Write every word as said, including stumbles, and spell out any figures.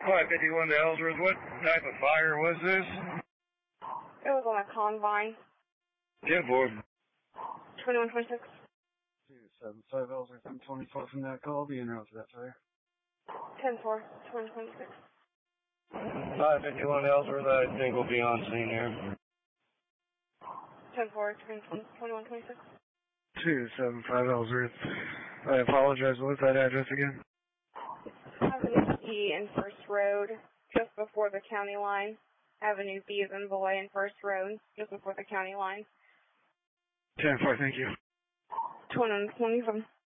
five fifty-one to Ellsworth. What type of fire was this? It was on a Convine. ten four. twenty-one twenty-six. two seven five Ellsworth, I'm twenty-four from that call. Be en route to that fire. ten four, twenty-one twenty-six. five fifty-one Ellsworth, I think we'll be on scene here. ten four, twenty-one twenty-six. two seven five Ellsworth. I apologize. What was that address again? Avenue B and First Road, just before the county line. Avenue B is in Boy and First Road, just before the county line. ten four, thank you. twenty-one twenty-seven.